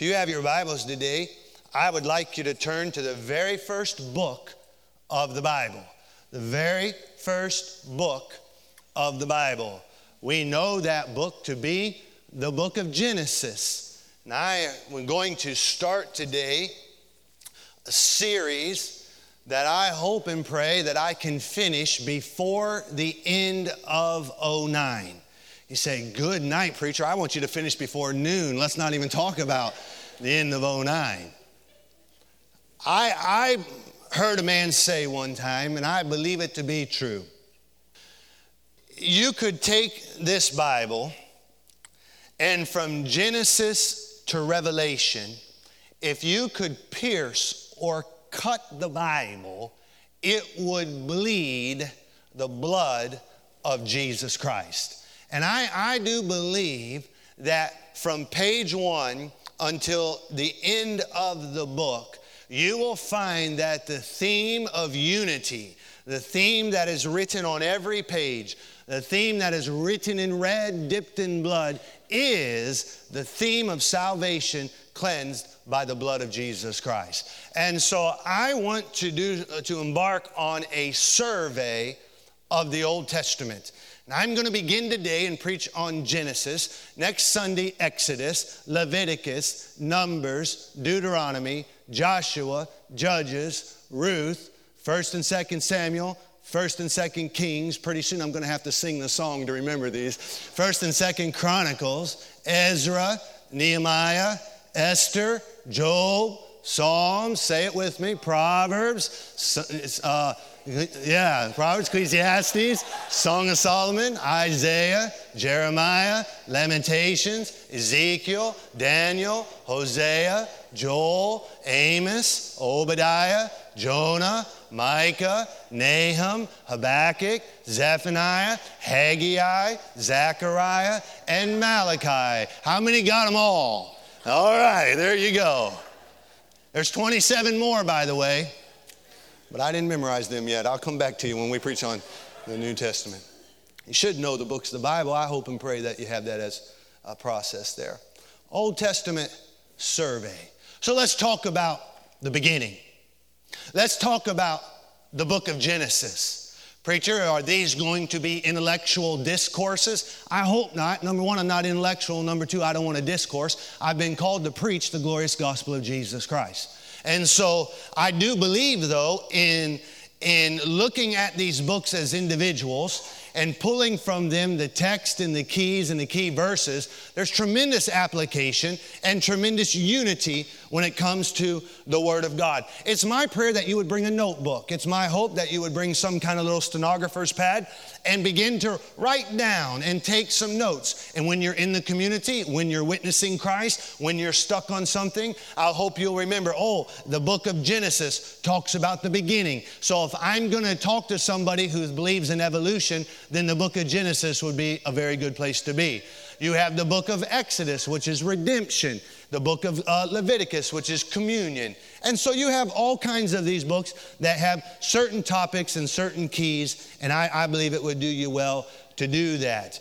If you have your Bibles today, I would like you to turn to the very first book of the Bible. The very first book of the Bible. We know that book to be the book of Genesis. Now, we're going to start today a series that I hope and pray that I can finish before the end of 09. You say, good night, preacher. I want you to finish before noon. Let's not even talk about the end of 09. I heard a man say one time, and I believe it to be true. You could take this Bible, and from Genesis to Revelation, if you could pierce or cut the Bible, it would bleed the blood of Jesus Christ. And I do believe that from page 1 until the end of the book, you will find that the theme of unity, the theme that is written on every page, the theme that is written in red, dipped in blood, is the theme of salvation cleansed by the blood of Jesus Christ. And so I want to embark on a survey of the Old Testament. And I'm going to begin today and preach on Genesis. Next Sunday, Exodus, Leviticus, Numbers, Deuteronomy, Joshua, Judges, Ruth, 1st and 2nd Samuel, 1st and 2nd Kings. Pretty soon I'm going to have to sing the song to remember these. 1st and 2nd Chronicles, Ezra, Nehemiah, Esther, Job, Psalms, say it with me, Proverbs, Proverbs, Ecclesiastes, Song of Solomon, Isaiah, Jeremiah, Lamentations, Ezekiel, Daniel, Hosea, Joel, Amos, Obadiah, Jonah, Micah, Nahum, Habakkuk, Zephaniah, Haggai, Zechariah, and Malachi. How many got them all? All right, there you go. There's 27 more, by the way, but I didn't memorize them yet. I'll come back to you when we preach on the New Testament. You should know the books of the Bible. I hope and pray that you have that as a process there. Old Testament survey. So let's talk about the beginning. Let's talk about the book of Genesis. Preacher, are these going to be intellectual discourses? I hope not. Number one, I'm not intellectual. Number two, I don't want to discourse. I've been called to preach the glorious gospel of Jesus Christ. And so I do believe, though, in looking at these books as individuals and pulling from them the text and the keys and the key verses, there's tremendous application and tremendous unity when it comes to the Word of God. It's my prayer that you would bring a notebook. It's my hope that you would bring some kind of little stenographer's pad and begin to write down and take some notes. And when you're in the community, when you're witnessing Christ, when you're stuck on something, I hope you'll remember, the book of Genesis talks about the beginning. So if I'm going to talk to somebody who believes in evolution, then the book of Genesis would be a very good place to be. You have the book of Exodus, which is redemption. The book of Leviticus, which is communion. And so you have all kinds of these books that have certain topics and certain keys, and I believe it would do you well to do that.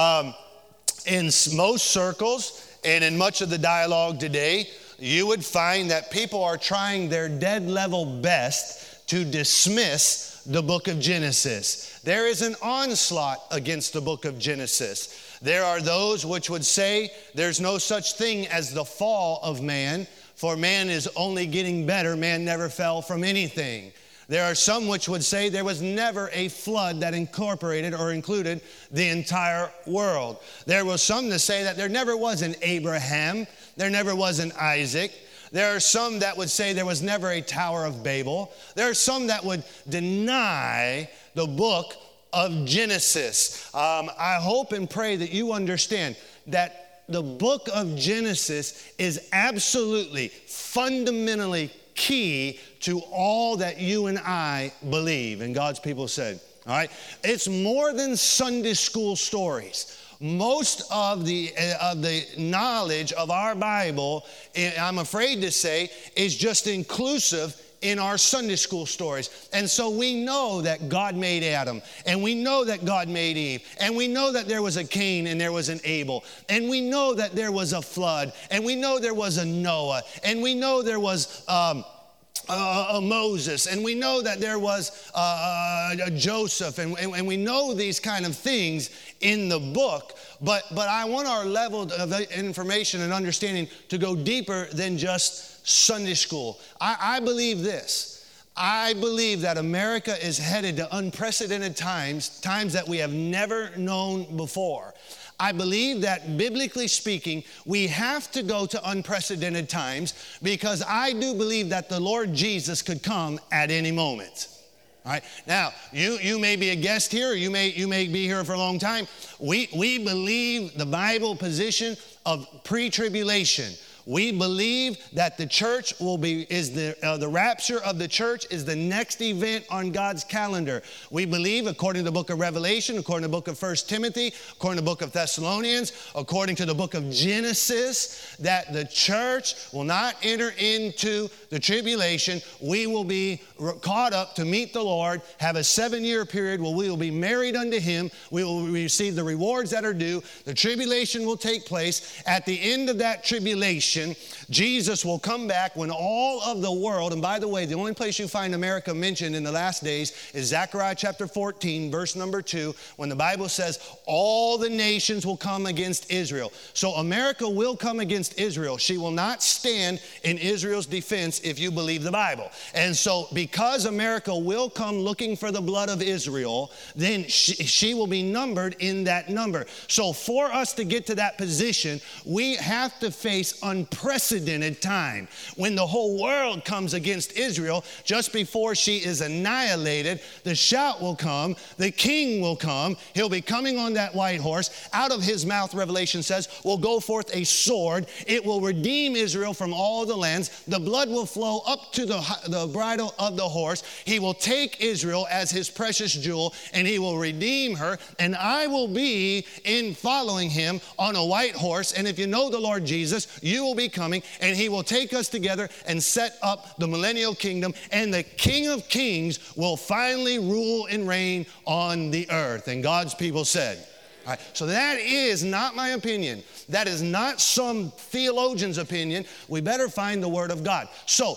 In most circles and in much of the dialogue today, you would find that people are trying their dead level best to dismiss the book of Genesis. There is an onslaught against the book of Genesis. There are those which would say there's no such thing as the fall of man, for man is only getting better. Man never fell from anything. There are some which would say there was never a flood that incorporated or included the entire world. There were some that say that there never was an Abraham, there never was an Isaac. There are some that would say there was never a Tower of Babel. There are some that would deny the book of Genesis. I hope and pray that you understand that the book of Genesis is absolutely, fundamentally key to all that you and I believe. And God's people said, all right? It's more than Sunday school stories. Most of the knowledge of our Bible, I'm afraid to say, is just inclusive in our Sunday school stories. And so we know that God made Adam, and we know that God made Eve, and we know that there was a Cain and there was an Abel, and we know that there was a flood, and we know there was a Noah, and we know there was Moses, and we know that there was Joseph, and we know these kind of things in the book, but I want our level of information and understanding to go deeper than just Sunday school. I believe this. I believe that America is headed to unprecedented times that we have never known before. I believe that biblically speaking, we have to go to unprecedented times because I do believe that the Lord Jesus could come at any moment. All right. Now, you may be a guest here, or you may be here for a long time. We believe the Bible position of pre-tribulation. We believe that the church the rapture of the church is the next event on God's calendar. We believe, according to the book of Revelation, according to the book of 1 Timothy, according to the book of Thessalonians, according to the book of Genesis, that the church will not enter into the tribulation. We will be caught up to meet the Lord, have a 7-year period where we will be married unto Him. We will receive the rewards that are due. The tribulation will take place. At the end of that tribulation, Jesus will come back when all of the world, and by the way, the only place you find America mentioned in the last days is Zechariah chapter 14, verse number 2, when the Bible says all the nations will come against Israel. So America will come against Israel. She will not stand in Israel's defense if you believe the Bible. And so because America will come looking for the blood of Israel, then she will be numbered in that number. So for us to get to that position, we have to face unprecedented time when the whole world comes against Israel. Just before she is annihilated, the shout will come, the king will come, he'll be coming on that white horse. Out of his mouth, Revelation says, will go forth a sword. It will redeem Israel from all the lands. The blood will flow up to the bridle of the horse. He will take Israel as his precious jewel, and he will redeem her, and I will be in following him on a white horse. And if you know the Lord Jesus, you will be coming, and he will take us together and set up the millennial kingdom, and the King of Kings will finally rule and reign on the earth. And God's people said, all right, so that is not my opinion. That is not some theologian's opinion. We better find the Word of God. So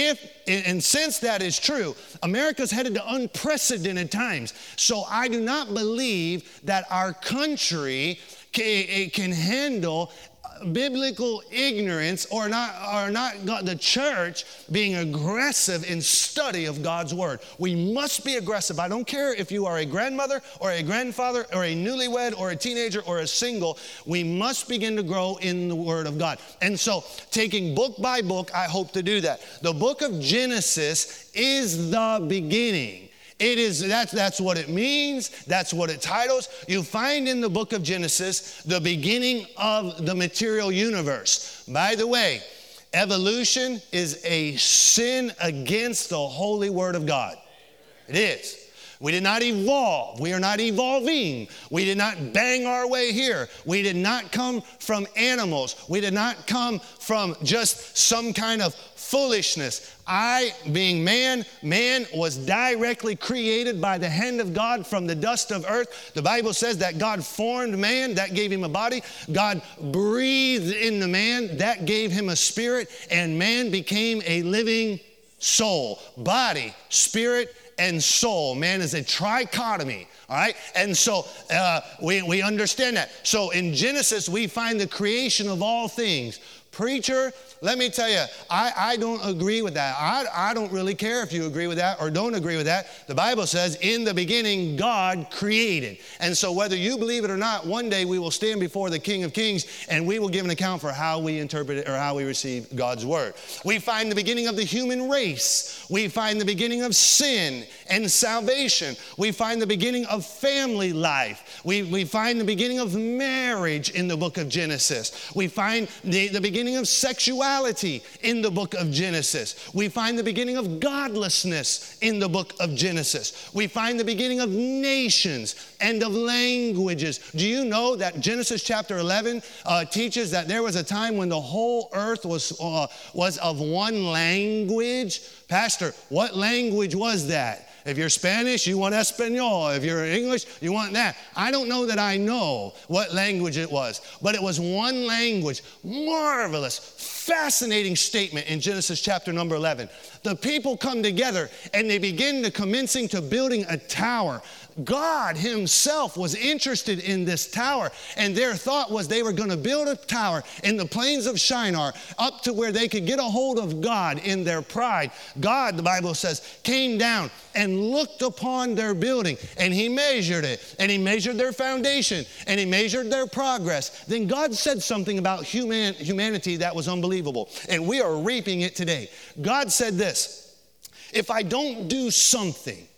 since that is true, America's headed to unprecedented times. So I do not believe that our country can handle biblical ignorance or not the church being aggressive in study of God's word. We must be aggressive. I don't care if you are a grandmother or a grandfather or a newlywed or a teenager or a single. We must begin to grow in the word of God. And so taking book by book, I hope to do that. The book of Genesis is the beginning. That's what it means. That's what it titles. You find in the book of Genesis the beginning of the material universe. By the way, evolution is a sin against the holy word of God. It is. We did not evolve. We are not evolving. We did not bang our way here. We did not come from animals. We did not come from just some kind of foolishness. Being man was directly created by the hand of God from the dust of earth. The Bible says that God formed man, that gave him a body. God breathed into man, that gave him a spirit, and man became a living soul. Body, spirit, and soul. Man is a trichotomy, all right? And so we understand that. So in Genesis, we find the creation of all things. Preacher, let me tell you, I don't agree with that. I don't really care if you agree with that or don't agree with that. The Bible says, in the beginning, God created. And so whether you believe it or not, one day we will stand before the King of Kings and we will give an account for how we interpret it or how we receive God's word. We find the beginning of the human race. We find the beginning of sin and salvation. We find the beginning of family life. We find the beginning of marriage in the book of Genesis. We find the beginning beginning of sexuality in the book of Genesis. We find the beginning of godlessness in the book of Genesis. We find the beginning of nations and of languages. Do you know that Genesis chapter 11 teaches that there was a time when the whole earth was of one language? Pastor, what language was that? If you're Spanish, you want Espanol. If you're English, you want that. I don't know that I know what language it was, but it was one language. Marvelous, fascinating statement in Genesis chapter number 11. The people come together and they begin to commencing to building a tower. God himself was interested in this tower, and their thought was they were going to build a tower in the plains of Shinar up to where they could get a hold of God in their pride. God, the Bible says, came down and looked upon their building, and he measured it, and he measured their foundation, and he measured their progress. Then God said something about humanity that was unbelievable, and we are reaping it today. God said this: if I don't do something,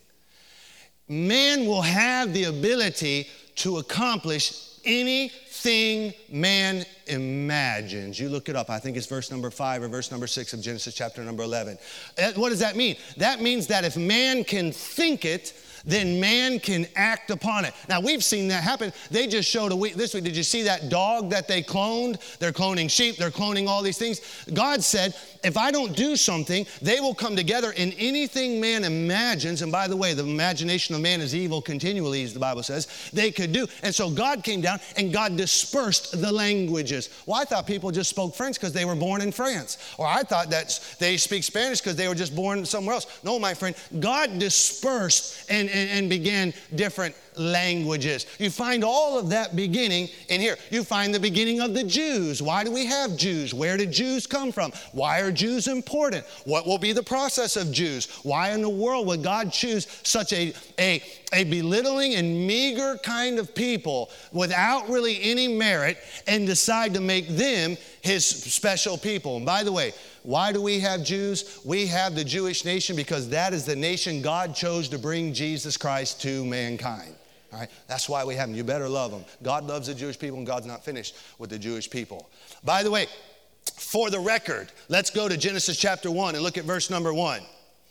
man will have the ability to accomplish anything man imagines. You look it up. I think it's verse number 5 or verse number 6 of Genesis chapter number 11. What does that mean? That means that if man can think it, then man can act upon it. Now, we've seen that happen. They just showed this week. Did you see that dog that they cloned? They're cloning sheep. They're cloning all these things. God said, if I don't do something, they will come together in anything man imagines. And by the way, the imagination of man is evil continually, as the Bible says, they could do. And so God came down and God dispersed the languages. Well, I thought people just spoke French because they were born in France. Or I thought that they speak Spanish because they were just born somewhere else. No, my friend, God dispersed and began different languages. You find all of that beginning in here. You find the beginning of the Jews. Why do we have Jews? Where did Jews come from? Why are Jews important? What will be the process of Jews? Why in the world would God choose such a belittling and meager kind of people without really any merit and decide to make them his special people? And by the way, why do we have Jews? We have the Jewish nation because that is the nation God chose to bring Jesus Christ to mankind. All right, that's why we have them. You better love them. God loves the Jewish people, and God's not finished with the Jewish people. By the way, for the record, let's go to Genesis chapter 1 and look at verse number 1.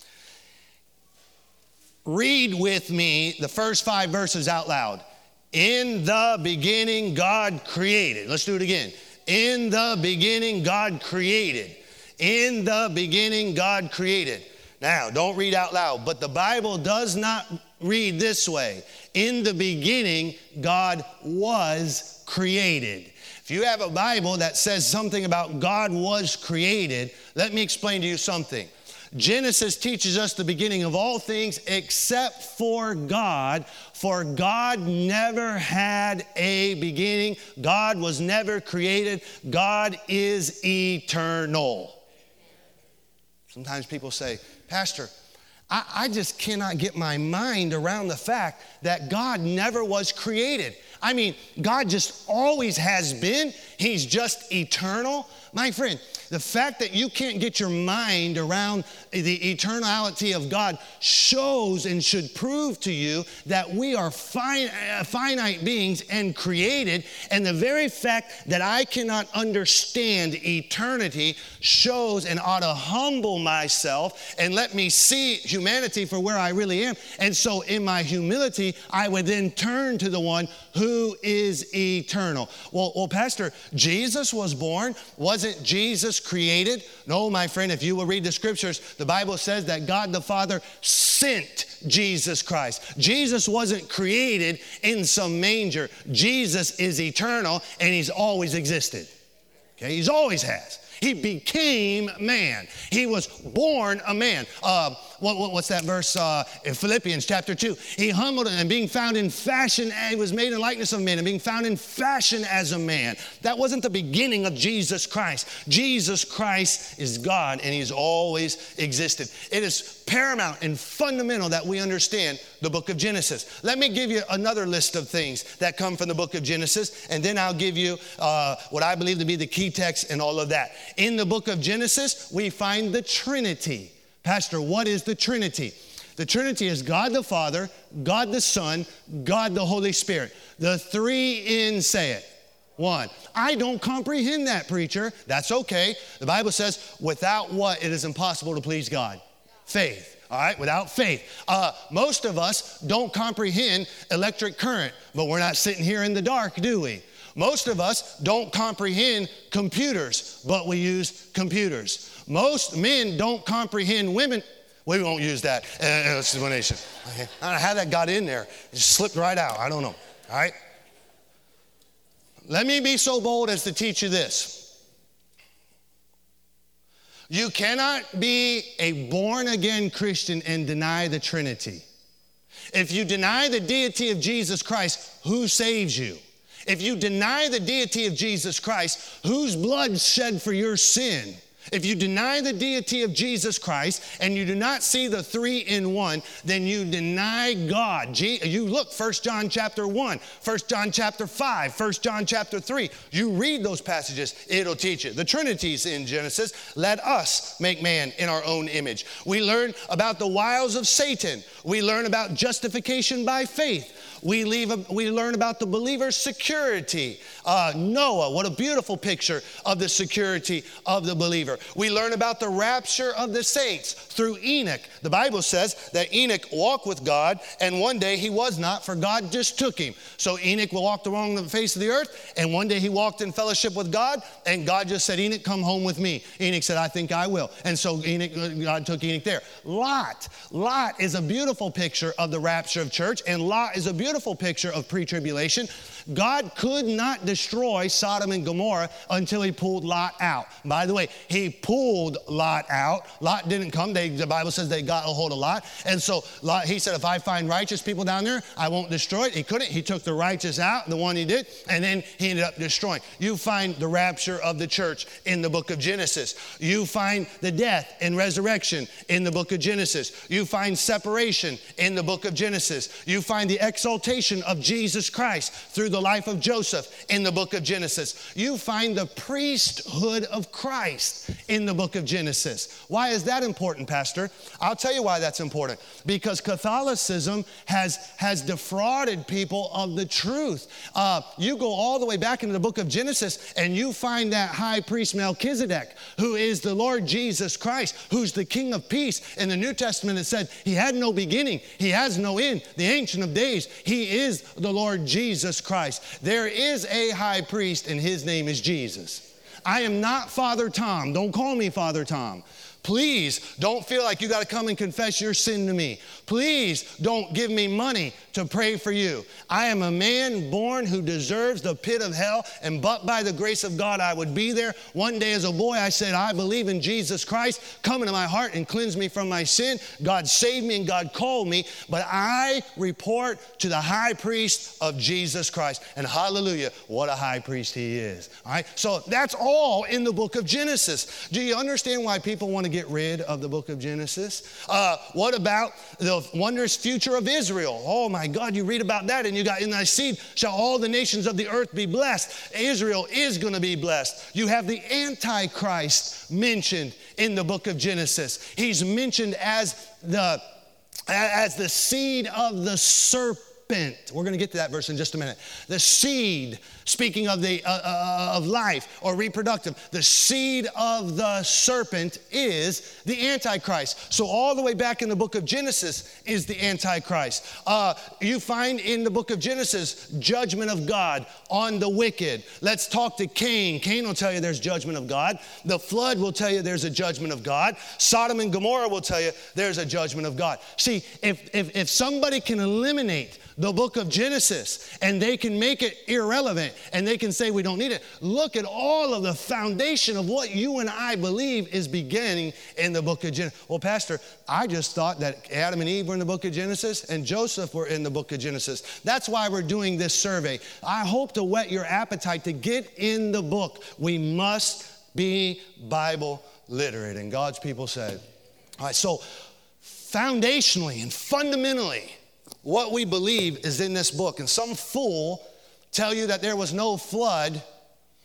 Read with me the first 5 verses out loud. In the beginning, God created. Let's do it again. In the beginning, God created. In the beginning, God created. Now, don't read out loud, but the Bible does not read this way. In the beginning, God was created. If you have a Bible that says something about God was created, let me explain to you something. Genesis teaches us the beginning of all things except for God never had a beginning. God was never created. God is eternal. Sometimes people say, Pastor, I just cannot get my mind around the fact that God never was created. I mean, God just always has been. He's just eternal. My friend, the fact that you can't get your mind around the eternality of God shows and should prove to you that we are finite beings and created. And the very fact that I cannot understand eternity shows and ought to humble myself and let me see humanity for where I really am. And so in my humility, I would then turn to the one who is eternal. Well, Pastor, Jesus was born. Wasn't Jesus created? No, my friend, if you will read the scriptures, the Bible says that God the Father sent Jesus Christ. Jesus wasn't created in some manger. Jesus is eternal, and he's always existed. Okay, he's always has. He became man. He was born a man. What's that verse in Philippians chapter 2? He humbled and being found in fashion, and he was made in likeness of man, and being found in fashion as a man. That wasn't the beginning of Jesus Christ. Jesus Christ is God, and he's always existed. It is paramount and fundamental that we understand the book of Genesis. Let me give you another list of things that come from the book of Genesis, and then I'll give you what I believe to be the key text and all of that. In the book of Genesis, we find the Trinity. Pastor, what is the Trinity? The Trinity is God the Father, God the Son, God the Holy Spirit. The three in, say it, one. I don't comprehend that, preacher. That's okay. The Bible says, without what it is impossible to please God? Faith. All right, without faith. Most of us don't comprehend electric current, but we're not sitting here in the dark, do we? Most of us don't comprehend computers, but we use computers. Most men don't comprehend women. We won't use that explanation. Okay. I don't know how that got in there. It just slipped right out. I don't know. All right. Let me be so bold as to teach you this. You cannot be a born-again Christian and deny the Trinity. If you deny the deity of Jesus Christ, who saves you? If you deny the deity of Jesus Christ, whose blood shed for your sin? If you deny the deity of Jesus Christ and you do not see the three in one, then you deny God. You look, 1 John chapter 1, 1 John chapter 5, 1 John chapter 3. You read those passages, it'll teach you. The Trinity's in Genesis. Let us make man in our own image. We learn about the wiles of Satan. We learn about justification by faith. We learn about the believer's security. Noah, what a beautiful picture of the security of the believer. We learn about the rapture of the saints through Enoch. The Bible says that Enoch walked with God, and one day he was not, for God just took him. So Enoch walked along the face of the earth, and one day he walked in fellowship with God, and God just said, Enoch, come home with me. Enoch said, I think I will. And so God took Enoch there. Lot is a beautiful picture of the rapture of church, and Lot is a beautiful picture of pre-tribulation. God could not destroy Sodom and Gomorrah until he pulled Lot out. By the way, he pulled Lot out. Lot didn't come. The Bible says they got a hold of Lot. And so Lot, he said, if I find righteous people down there, I won't destroy it. He couldn't. He took the righteous out, the one he did, and then he ended up destroying. You find the rapture of the church in the book of Genesis. You find the death and resurrection in the book of Genesis. You find separation in the book of Genesis. You find the exaltation of Jesus Christ through the life of Joseph in the book of Genesis. You find the priesthood of Christ in the book of Genesis. Why is that important, Pastor? I'll tell you why that's important. Because Catholicism has defrauded people of the truth. You go all the way back into the book of Genesis and you find that high priest Melchizedek, who is the Lord Jesus Christ, who's the King of Peace. In the New Testament it said he had no beginning, he has no end, the Ancient of Days. He is the Lord Jesus Christ. There is a high priest and his name is Jesus. I am not Father Tom. Don't call me Father Tom. Please don't feel like you got to come and confess your sin to me. Please don't give me money to pray for you. I am a man born who deserves the pit of hell, but by the grace of God, I would be there. One day as a boy, I said, I believe in Jesus Christ. Come into my heart and cleanse me from my sin. God saved me and God called me, but I report to the high priest of Jesus Christ. And hallelujah, what a high priest he is. All right, so that's all in the book of Genesis. Do you understand why people want to get rid of the book of Genesis? What about the wondrous future of Israel? Oh my God, you read about that and you got, in thy seed shall all the nations of the earth be blessed. Israel is going to be blessed. You have the Antichrist mentioned in the book of Genesis. He's mentioned as the seed of the serpent. We're going to get to that verse in just a minute. The seed, speaking of the of life or reproductive, the seed of the serpent is the Antichrist. So all the way back in the book of Genesis is the Antichrist. You find in the book of Genesis judgment of God on the wicked. Let's talk to Cain. Cain will tell you there's judgment of God. The flood will tell you there's a judgment of God. Sodom and Gomorrah will tell you there's a judgment of God. See, if somebody can eliminate the book of Genesis and they can make it irrelevant and they can say we don't need it, look at all of the foundation of what you and I believe is beginning in the book of Genesis. Well, Pastor, I just thought that Adam and Eve were in the book of Genesis and Joseph were in the book of Genesis. That's why we're doing this survey. I hope to whet your appetite to get in the book. We must be Bible literate. And God's people said, all right, so foundationally and fundamentally, what we believe is in this book. And some fool tell you that there was no flood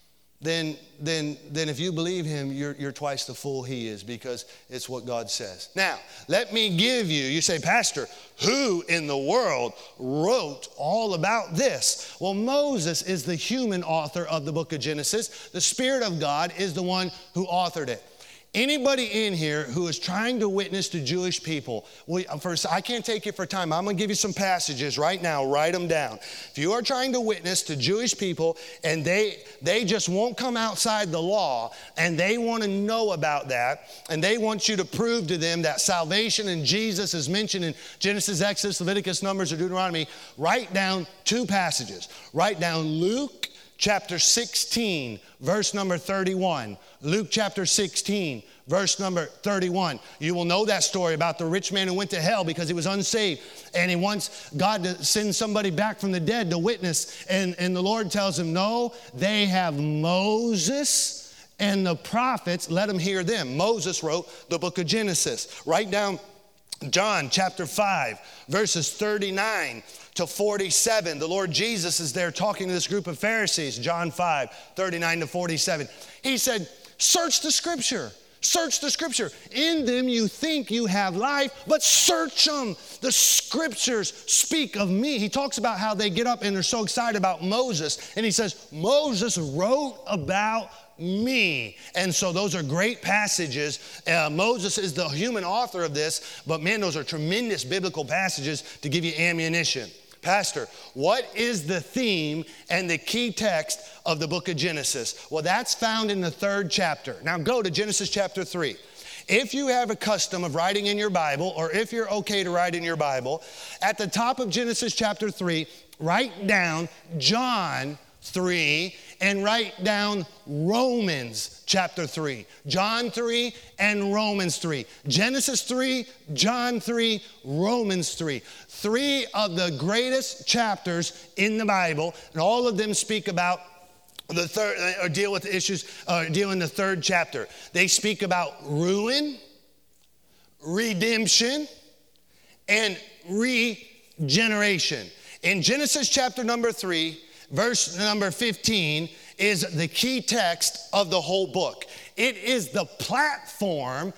then if you believe him, you're twice the fool he is, because it's what God says. Now, let me give you say, Pastor, who in the world wrote all about this? Well, Moses is the human author of the book of Genesis. The Spirit of God is the one who authored it. Anybody in here who is trying to witness to Jewish people, first, I can't take it for time. I'm going to give you some passages right now. Write them down. If you are trying to witness to Jewish people and they just won't come outside the law, and they want to know about that, and they want you to prove to them that salvation in Jesus is mentioned in Genesis, Exodus, Leviticus, Numbers, or Deuteronomy, write down 2 passages. Write down Luke chapter 16, verse number 31. Luke chapter 16, verse number 31. You will know that story about the rich man who went to hell because he was unsaved. And he wants God to send somebody back from the dead to witness. And the Lord tells him, no, they have Moses and the prophets. Let them hear them. Moses wrote the book of Genesis. Write down John chapter 5, verses 39 to 47. The Lord Jesus is there talking to this group of Pharisees. John 5, 39 to 47. He said, search the scripture. Search the scripture. In them you think you have life, but search them. The scriptures speak of me. He talks about how they get up and they're so excited about Moses. And he says, Moses wrote about me. And so those are great passages. Moses is the human author of this, but man, those are tremendous biblical passages to give you ammunition. Pastor, what is the theme and the key text of the book of Genesis? Well, that's found in the 3rd chapter. Now go to Genesis chapter 3. If you have a custom of writing in your Bible, or if you're okay to write in your Bible, at the top of Genesis chapter 3, write down John 3 and write down Romans chapter 3. John 3 and Romans 3. Genesis 3, John 3, Romans 3. 3 of the greatest chapters in the Bible, and all of them speak about the third, or deal with issues, deal in the 3rd chapter. They speak about ruin, redemption, and regeneration. In Genesis chapter number 3, verse number 15 is the key text of the whole book. It is the platform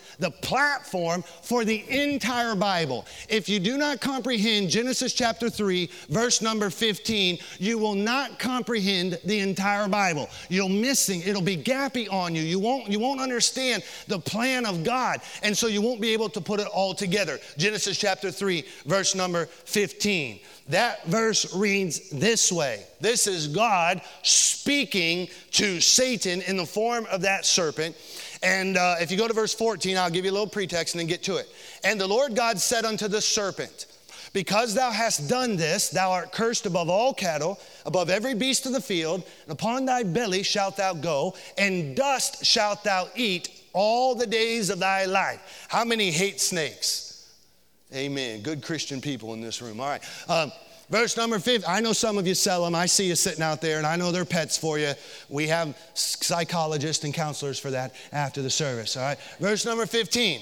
for the entire Bible. If you do not comprehend Genesis chapter 3, verse number 15, you will not comprehend the entire Bible. You'll missing, it'll be gappy on you. You won't understand the plan of God, and so you won't be able to put it all together. Genesis chapter 3, verse number 15. That verse reads this way. This is God speaking to Satan in the form of that serpent. And if you go to verse 14, I'll give you a little pretext and then get to it. And the Lord God said unto the serpent, because thou hast done this, thou art cursed above all cattle, above every beast of the field, and upon thy belly shalt thou go, and dust shalt thou eat all the days of thy life. How many hate snakes? Amen. Good Christian people in this room. All right. Verse number 15. I know some of you sell them. I see you sitting out there, and I know they're pets for you. We have psychologists and counselors for that after the service. All right. Verse number 15.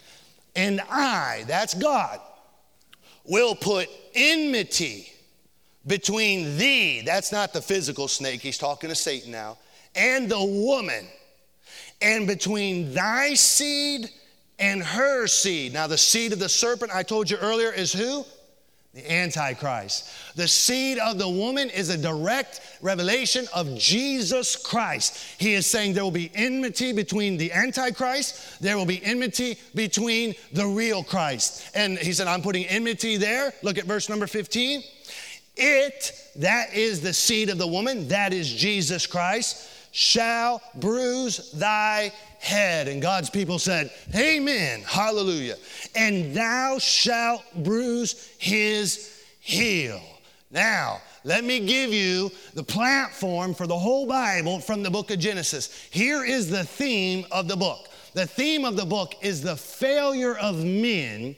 And I, that's God, will put enmity between thee. That's not the physical snake. He's talking to Satan now. And the woman. And between thy seed and her seed. Now the seed of the serpent, I told you earlier, is who? The Antichrist. The seed of the woman is a direct revelation of Jesus Christ. He is saying there will be enmity between the Antichrist. There will be enmity between the real Christ. And he said, I'm putting enmity there. Look at verse number 15. It, that is the seed of the woman, that is Jesus Christ, shall bruise thy head. And God's people said, amen, hallelujah. And thou shalt bruise his heel. Now, let me give you the platform for the whole Bible from the book of Genesis. Here is the theme of the book. The theme of the book is the failure of men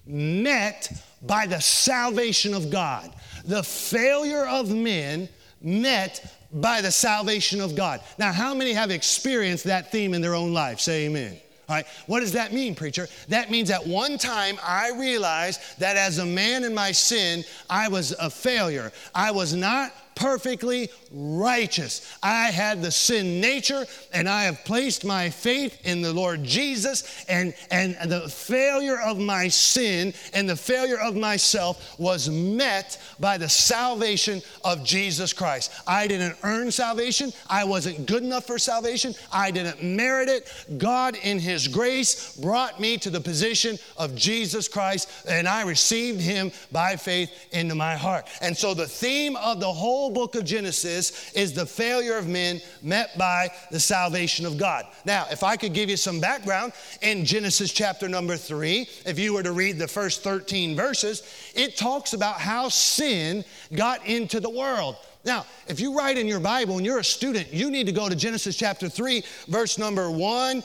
met by the salvation of God. The failure of men met by the salvation of God. Now, how many have experienced that theme in their own life? Say amen. All right. What does that mean, preacher? That means at one time I realized that as a man in my sin, I was a failure. I was not perfectly righteous. I had the sin nature, and I have placed my faith in the Lord Jesus, and the failure of my sin and the failure of myself was met by the salvation of Jesus Christ. I didn't earn salvation. I wasn't good enough for salvation. I didn't merit it. God, in His grace, brought me to the position of Jesus Christ, and I received Him by faith into my heart. And so the theme of the whole book of Genesis is the failure of men met by the salvation of God. Now, if I could give you some background, in Genesis chapter number 3, if you were to read the first 13 verses, it talks about how sin got into the world. Now, if you write in your Bible and you're a student, you need to go to Genesis chapter 3, verse number 1,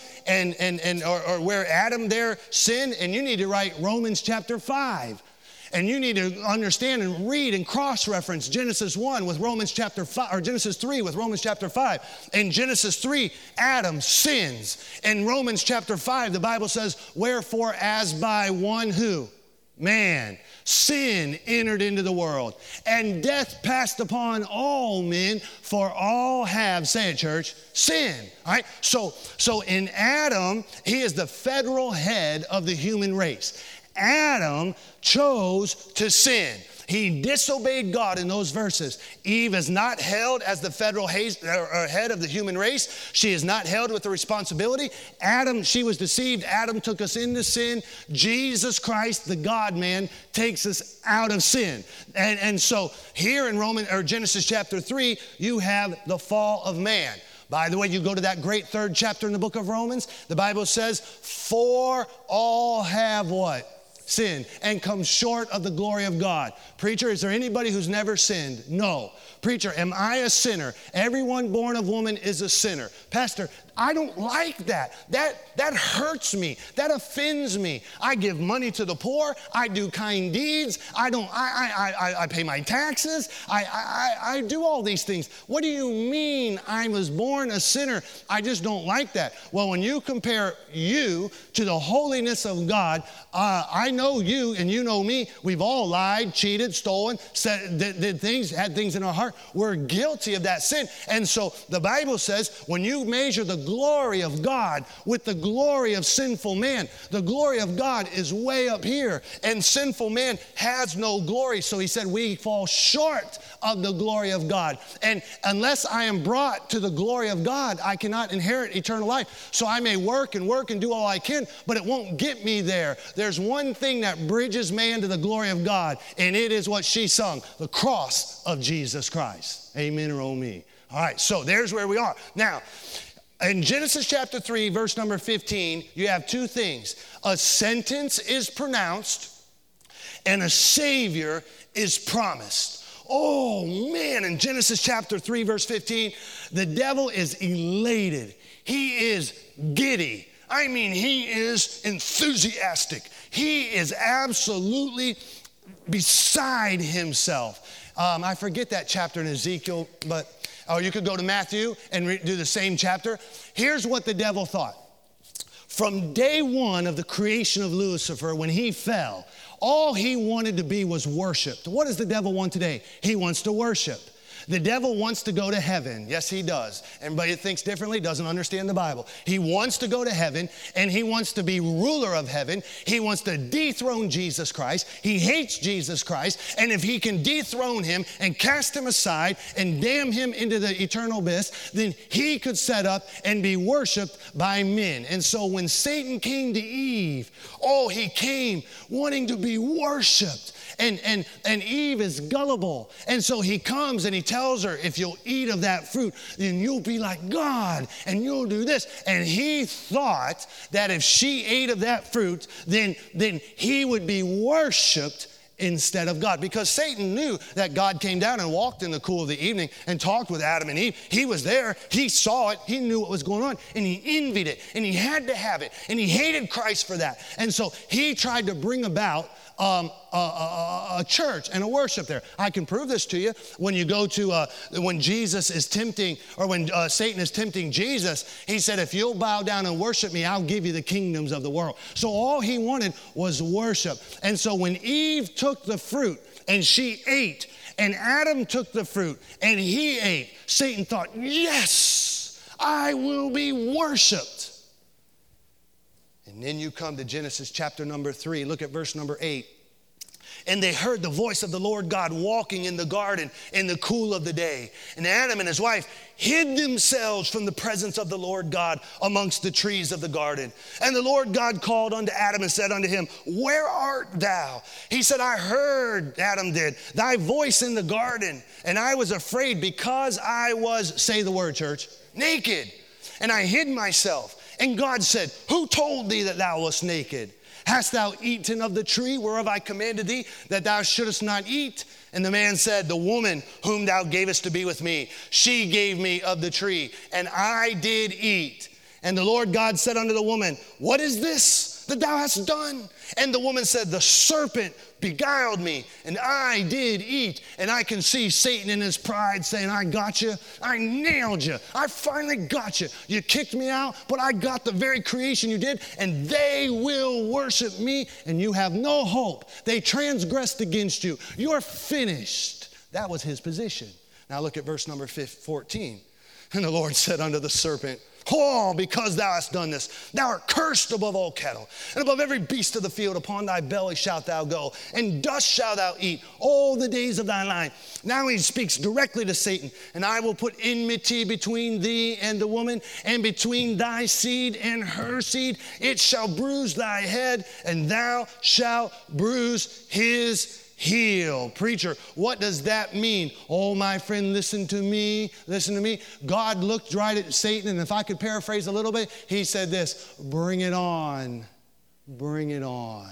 or where Adam there sinned, and you need to write Romans chapter 5. And you need to understand and read and cross-reference Genesis 1 with Romans chapter 5, or Genesis 3 with Romans chapter 5. In Genesis 3, Adam sins. In Romans chapter 5, the Bible says, wherefore as by one who? Man. Sin entered into the world, and death passed upon all men, for all have, say it church, sin. All right? So in Adam, he is the federal head of the human race. Adam chose to sin. He disobeyed God in those verses. Eve is not held as the federal head of the human race. She is not held with the responsibility. Adam, she was deceived. Adam took us into sin. Jesus Christ, the God-man, takes us out of sin. And so here in Genesis chapter 3, you have the fall of man. By the way, you go to that great third chapter in the book of Romans, the Bible says, for all have what? Sin, and come short of the glory of God. Preacher, is there anybody who's never sinned? No. Preacher, am I a sinner? Everyone born of woman is a sinner. Pastor, I don't like that. That hurts me. That offends me. I give money to the poor. I do kind deeds. I pay my taxes. I do all these things. What do you mean I was born a sinner? I just don't like that. Well, when you compare you to the holiness of God, I know you and you know me. We've all lied, cheated, stolen, did things, had things in our heart. We're guilty of that sin. And so the Bible says when you measure the glory of God with the glory of sinful man, the glory of God is way up here, and sinful man has no glory. So he said we fall short of the glory of God. And unless I am brought to the glory of God, I cannot inherit eternal life. So I may work and do all I can, but it won't get me there. There's one thing that bridges man to the glory of God, and it is what she sung, the cross of Jesus Christ. Amen or oh me. All right, so there's where we are. Now, in Genesis chapter 3, verse number 15, you have two things. A sentence is pronounced and a Savior is promised. Oh man, in Genesis chapter 3, verse 15, the devil is elated. He is giddy. I mean, he is enthusiastic. He is absolutely beside himself. I forget that chapter in Ezekiel, but you could go to Matthew and do the same chapter. Here's what the devil thought. From day one of the creation of Lucifer, when he fell, all he wanted to be was worshiped. What does the devil want today? He wants to worship. The devil wants to go to heaven. Yes, he does. Everybody that thinks differently doesn't understand the Bible. He wants to go to heaven, and he wants to be ruler of heaven. He wants to dethrone Jesus Christ. He hates Jesus Christ, and if he can dethrone him and cast him aside and damn him into the eternal abyss, then he could set up and be worshiped by men. And so when Satan came to Eve, he came wanting to be worshiped. And Eve is gullible. And so he comes and he tells her, if you'll eat of that fruit, then you'll be like God and you'll do this. And he thought that if she ate of that fruit, then he would be worshiped instead of God. Because Satan knew that God came down and walked in the cool of the evening and talked with Adam and Eve. He was there. He saw it. He knew what was going on. And he envied it. And he had to have it. And he hated Christ for that. And so he tried to bring about a church and a worship there. I can prove this to you when you go to when Jesus is tempting, or when Satan is tempting Jesus. He said, if you'll bow down and worship me, I'll give you the kingdoms of the world. So all he wanted was worship. And so when Eve took the fruit and she ate, And Adam took the fruit and he ate. Satan thought, yes, I will be worshiped. And then you come to Genesis chapter number 3. Look at verse number 8. And they heard the voice of the Lord God walking in the garden in the cool of the day. And Adam and his wife hid themselves from the presence of the Lord God amongst the trees of the garden. And the Lord God called unto Adam and said unto him, where art thou? He said, I heard, Adam did, thy voice in the garden, and I was afraid because I was, say the word, church, naked. And I hid myself. And God said, who told thee that thou wast naked? Hast thou eaten of the tree whereof I commanded thee that thou shouldest not eat? And the man said, the woman whom thou gavest to be with me, she gave me of the tree, and I did eat. And the Lord God said unto the woman, what is this that thou hast done? And the woman said, the serpent beguiled me, and I did eat. And I can see Satan in his pride saying, I got you. I nailed you. I finally got you. You kicked me out, but I got the very creation you did, and they will worship me, and you have no hope. They transgressed against you. You're finished. That was his position. Now look at verse number 14. And the Lord said unto the serpent, oh, because thou hast done this, thou art cursed above all cattle, and above every beast of the field. Upon thy belly shalt thou go, and dust shalt thou eat all the days of thy life. Now he speaks directly to Satan. And I will put enmity between thee and the woman, and between thy seed and her seed. It shall bruise thy head, and thou shalt bruise his heel. Preacher, what does that mean? Oh, my friend, listen to me. Listen to me. God looked right at Satan, and if I could paraphrase a little bit, he said this, bring it on. Bring it on.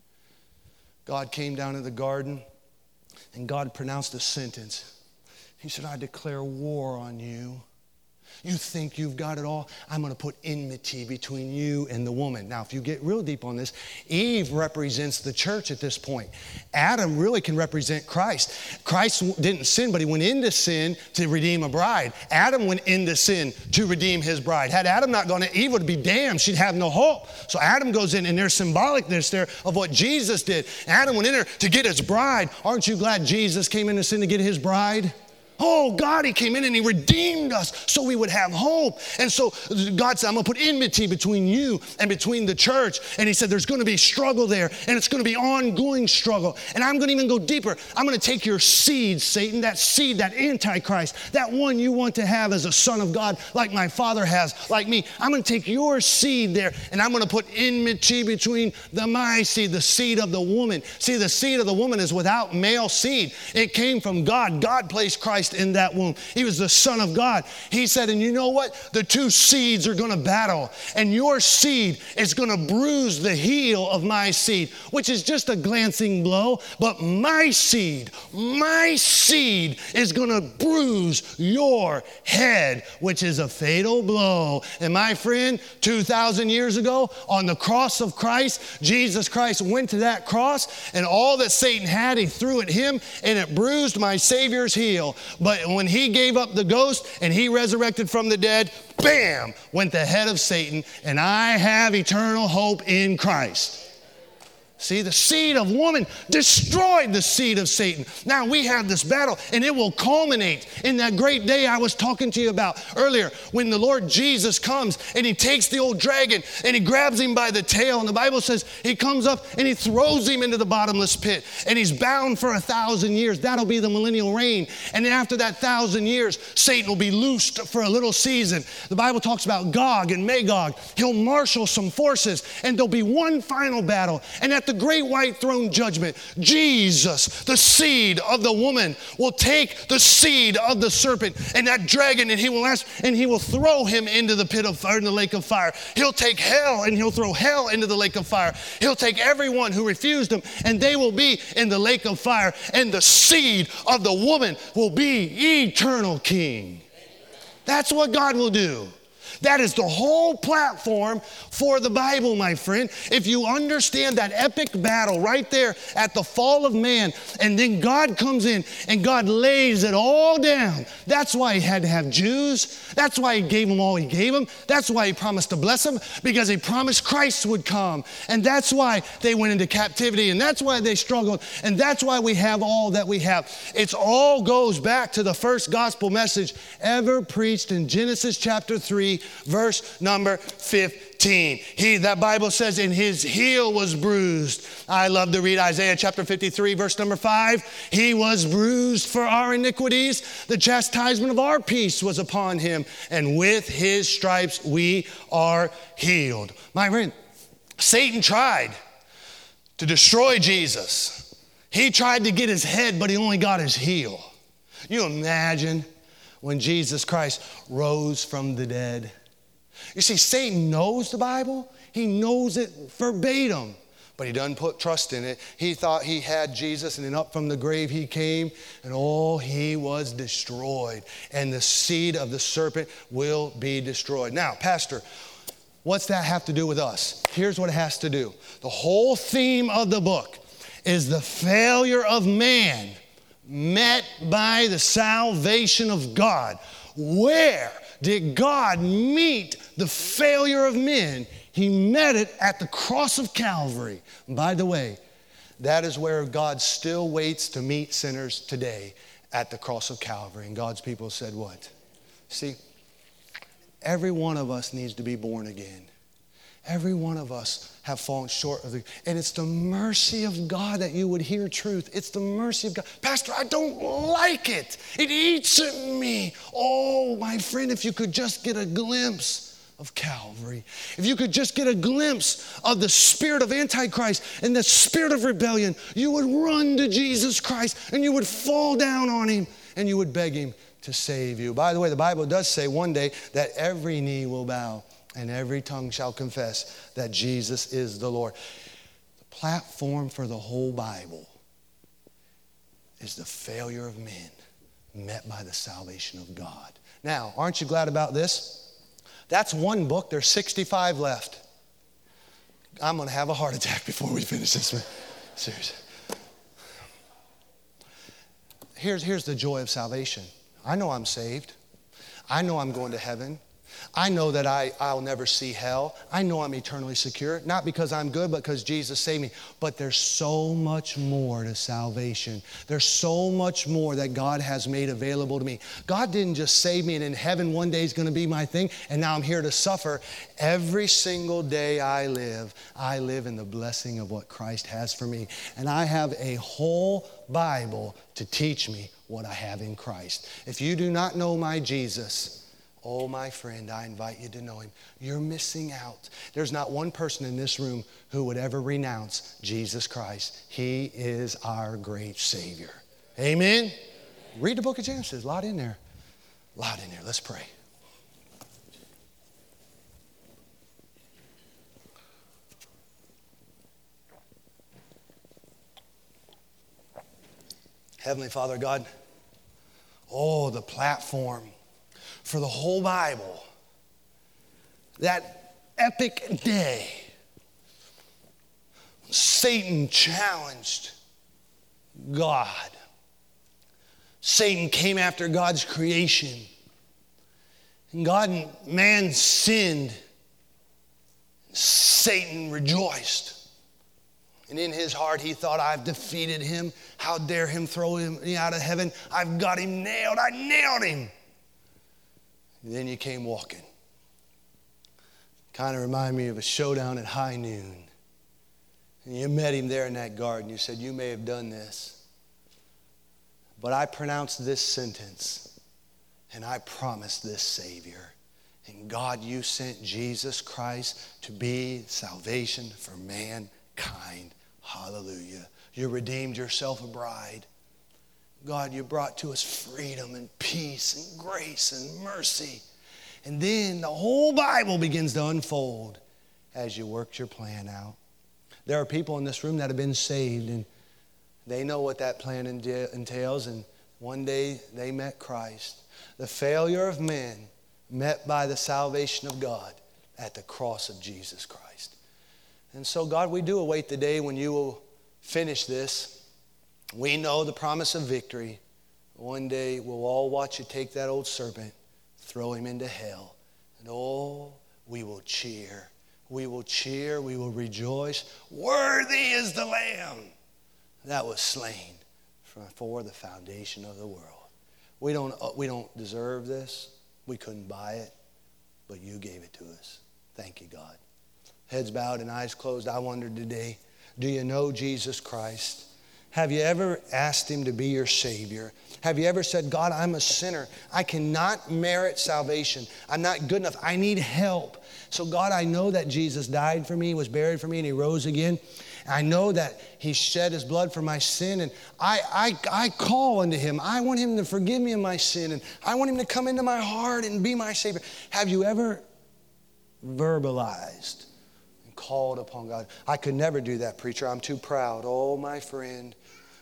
God came down to the garden, and God pronounced a sentence. He said, I declare war on you. You think you've got it all? I'm going to put enmity between you and the woman. Now, if you get real deep on this, Eve represents the church at this point. Adam really can represent Christ. Christ didn't sin, but he went into sin to redeem a bride. Adam went into sin to redeem his bride. Had Adam not gone in, Eve would be damned. She'd have no hope. So Adam goes in, and there's symbolicness there of what Jesus did. Adam went in there to get his bride. Aren't you glad Jesus came into sin to get his bride? Oh, God, he came in and he redeemed us so we would have hope. And so God said, I'm going to put enmity between you and between the church. And he said, there's going to be struggle there, and it's going to be ongoing struggle. And I'm going to even go deeper. I'm going to take your seed, Satan, that seed, that Antichrist, that one you want to have as a son of God, like my father has, like me. I'm going to take your seed there, and I'm going to put enmity between my seed, the seed of the woman. See, the seed of the woman is without male seed. It came from God. God placed Christ in that womb. He was the Son of God. He said, and you know what? The two seeds are going to battle, and your seed is going to bruise the heel of my seed, which is just a glancing blow, but my seed is going to bruise your head, which is a fatal blow. And my friend, 2,000 years ago, on the cross of Christ, Jesus Christ went to that cross, and all that Satan had, he threw at him, and it bruised my Savior's heel. But when he gave up the ghost and he resurrected from the dead, bam, went the head of Satan, and I have eternal hope in Christ. See, the seed of woman destroyed the seed of Satan. Now we have this battle, and it will culminate in that great day I was talking to you about earlier, when the Lord Jesus comes and he takes the old dragon and he grabs him by the tail. And the Bible says he comes up and he throws him into the bottomless pit, and he's bound for 1,000 years. That'll be the millennial reign. And then after that 1,000 years, Satan will be loosed for a little season. The Bible talks about Gog and Magog. He'll marshal some forces, and there'll be one final battle. And at the great white throne judgment, Jesus, the seed of the woman, will take the seed of the serpent and that dragon, and he will throw him into the pit of fire, in the lake of fire. He'll take hell, and he'll throw hell into the lake of fire. He'll take everyone who refused him, and they will be in the lake of fire. And the seed of the woman will be eternal king. That's what God will do. That is the whole platform for the Bible, my friend. If you understand that epic battle right there at the fall of man, and then God comes in and God lays it all down. That's why he had to have Jews. That's why he gave them all he gave them. That's why he promised to bless them, because he promised Christ would come. And that's why they went into captivity, and that's why they struggled, and that's why we have all that we have. It all goes back to the first gospel message ever preached in Genesis chapter 3, verse number 15. That Bible says, "In his heel was bruised." I love to read Isaiah chapter 53, verse number 5. "He was bruised for our iniquities. The chastisement of our peace was upon him, and with his stripes we are healed." My friend, Satan tried to destroy Jesus. He tried to get his head, but he only got his heel. You imagine when Jesus Christ rose from the dead. You see, Satan knows the Bible. He knows it verbatim, but he doesn't put trust in it. He thought he had Jesus, and then up from the grave he came, and he was destroyed. And the seed of the serpent will be destroyed. Now, Pastor, what's that have to do with us? Here's what it has to do. The whole theme of the book is the failure of man met by the salvation of God. Where did God meet the failure of men? He met it at the cross of Calvary. And by the way, that is where God still waits to meet sinners today, at the cross of Calvary. And God's people said what? See, every one of us needs to be born again. Every one of us have fallen short of and it's the mercy of God that you would hear truth. It's the mercy of God. Pastor, I don't like it. It eats at me. Oh, my friend, if you could just get a glimpse of Calvary, if you could just get a glimpse of the spirit of Antichrist and the spirit of rebellion, you would run to Jesus Christ and you would fall down on him and you would beg him to save you. By the way, the Bible does say one day that every knee will bow and every tongue shall confess that Jesus is the Lord. The platform for the whole Bible is the failure of men met by the salvation of God. Now, aren't you glad about this? That's one book. There's 65 left. I'm going to have a heart attack before we finish this one. Seriously. Here's the joy of salvation. I know I'm saved. I know I'm going to heaven. I know that I'll never see hell. I know I'm eternally secure, not because I'm good, but because Jesus saved me. But there's so much more to salvation. There's so much more that God has made available to me. God didn't just save me and in heaven one day is going to be my thing, and now I'm here to suffer. Every single day I live in the blessing of what Christ has for me. And I have a whole Bible to teach me what I have in Christ. If you do not know my Jesus, oh, my friend, I invite you to know him. You're missing out. There's not one person in this room who would ever renounce Jesus Christ. He is our great Savior. Amen? Read the book of Genesis. A lot in there. A lot in there. Let's pray. Heavenly Father God, oh, the platform for the whole Bible, that epic day, Satan challenged God. Satan came after God's creation. And God and man sinned. Satan rejoiced. And in his heart, he thought, I've defeated him. How dare him throw him out of heaven? I've got him nailed. I nailed him. And then you came walking. Kind of remind me of a showdown at high noon. And you met him there in that garden. You said, you may have done this, but I pronounced this sentence, and I promised this Savior. And God, you sent Jesus Christ to be salvation for mankind. Hallelujah. You redeemed yourself a bride. God, you brought to us freedom and peace and grace and mercy. And then the whole Bible begins to unfold as you worked your plan out. There are people in this room that have been saved, and they know what that plan entails, and one day they met Christ. The failure of men met by the salvation of God at the cross of Jesus Christ. And so, God, we do await the day when you will finish this. We know the promise of victory. One day we'll all watch you take that old serpent, throw him into hell. And oh, we will cheer. We will cheer. We will rejoice. Worthy is the Lamb that was slain for the foundation of the world. We don't deserve this. We couldn't buy it, but you gave it to us. Thank you, God. Heads bowed and eyes closed. I wondered today, do you know Jesus Christ? Have you ever asked him to be your Savior? Have you ever said, God, I'm a sinner. I cannot merit salvation. I'm not good enough. I need help. So God, I know that Jesus died for me, was buried for me, and he rose again. I know that he shed his blood for my sin, and I call unto him. I want him to forgive me of my sin, and I want him to come into my heart and be my Savior. Have you ever verbalized and called upon God? I could never do that, preacher. I'm too proud. Oh, my friend,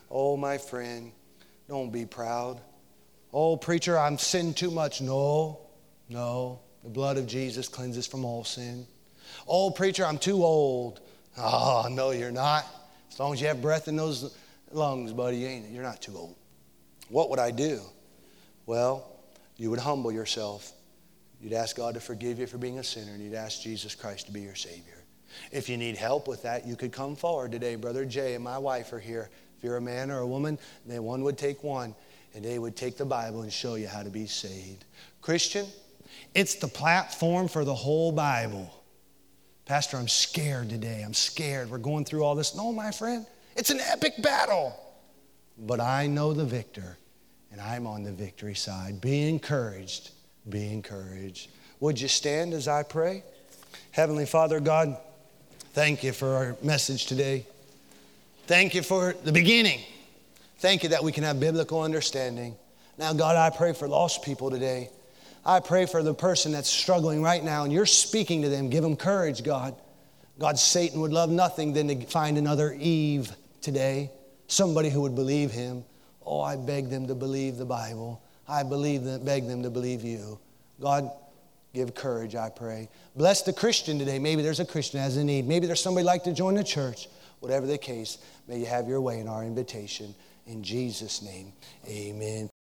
don't be proud. Oh, preacher, I'm sinned too much. No, the blood of Jesus cleanses from all sin. Oh, preacher, I'm too old. Oh, no, you're not. As long as you have breath in those lungs, buddy, you're not too old. What would I do? Well, you would humble yourself. You'd ask God to forgive you for being a sinner, and you'd ask Jesus Christ to be your Savior. If you need help with that, you could come forward today. Brother Jay and my wife are here. If you're a man or a woman, then one would take one, and they would take the Bible and show you how to be saved. Christian, it's the platform for the whole Bible. Pastor, I'm scared today. I'm scared. We're going through all this. No, my friend, it's an epic battle. But I know the victor, and I'm on the victory side. Be encouraged. Be encouraged. Would you stand as I pray? Heavenly Father, God, thank you for our message today. Thank you for the beginning. Thank you that we can have biblical understanding. Now, God, I pray for lost people today. I pray for the person that's struggling right now, and you're speaking to them. Give them courage, God. God, Satan would love nothing than to find another Eve today, somebody who would believe him. Oh, I beg them to believe the Bible. I beg them to believe you. God, give courage, I pray. Bless the Christian today. Maybe there's a Christian that has a need. Maybe there's somebody like to join the church. Whatever the case, may you have your way in our invitation. In Jesus' name, amen.